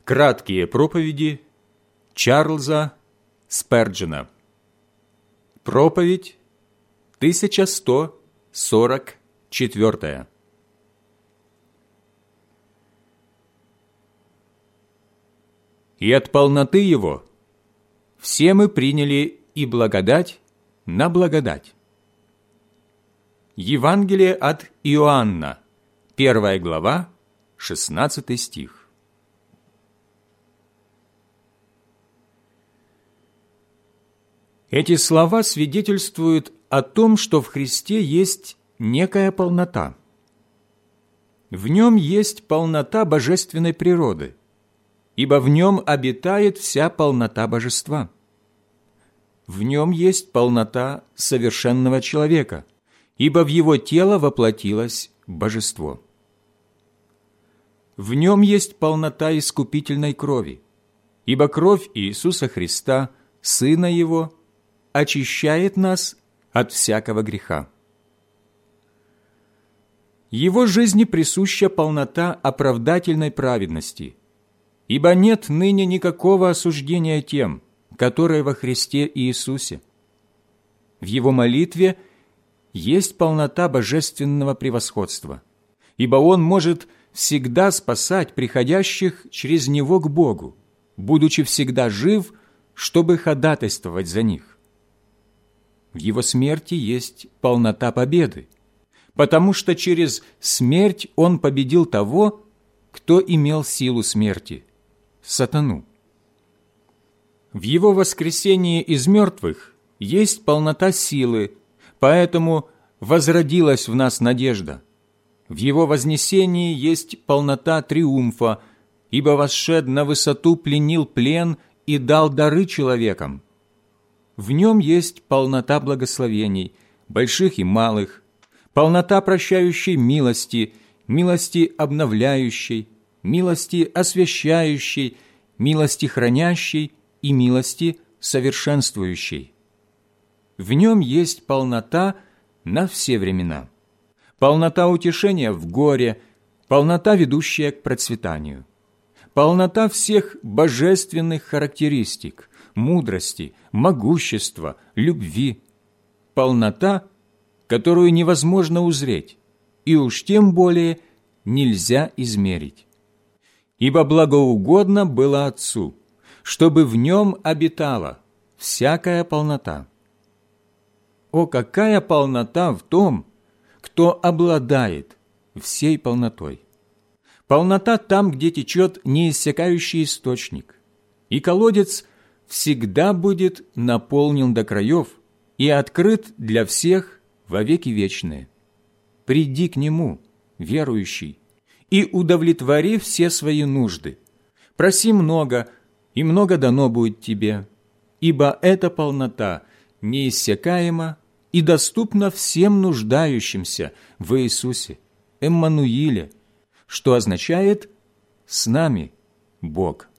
Краткие проповеди Чарльза Сперджена. Проповедь 1144. И от полноты Его все мы приняли и благодать на благодать. Евангелие от Иоанна, 1 глава, 16 стих. Эти слова свидетельствуют о том, что в Христе есть некая полнота. В Нем есть полнота божественной природы, ибо в Нем обитает вся полнота божества. В Нем есть полнота совершенного человека, ибо в Его тело воплотилось божество. В Нем есть полнота искупительной крови, ибо кровь Иисуса Христа, Сына Его, очищает нас от всякого греха. Его жизни присуща полнота оправдательной праведности, ибо нет ныне никакого осуждения тем, которые во Христе Иисусе. В Его молитве есть полнота божественного превосходства, ибо Он может всегда спасать приходящих через Него к Богу, будучи всегда жив, чтобы ходатайствовать за них. В Его смерти есть полнота победы, потому что через смерть Он победил того, кто имел силу смерти – сатану. В Его воскресении из мертвых есть полнота силы, поэтому возродилась в нас надежда. В Его вознесении есть полнота триумфа, ибо восшед на высоту пленил плен и дал дары человекам. В Нем есть полнота благословений, больших и малых, полнота прощающей милости, милости обновляющей, милости освящающей, милости хранящей и милости совершенствующей. В Нем есть полнота на все времена, полнота утешения в горе, полнота, ведущая к процветанию, полнота всех божественных характеристик, мудрости, могущества, любви, полнота, которую невозможно узреть, и уж тем более нельзя измерить. Ибо благоугодно было Отцу, чтобы в Нем обитала всякая полнота. О, какая полнота в том, кто обладает всей полнотой! Полнота там, где течет неиссякающий источник, и колодец всегда будет наполнен до краев и открыт для всех во веки вечные. Приди к Нему, верующий, и удовлетвори все свои нужды. Проси много, и много дано будет тебе, ибо эта полнота неиссякаема и доступна всем нуждающимся в Иисусе, Эммануиле, что означает «с нами Бог».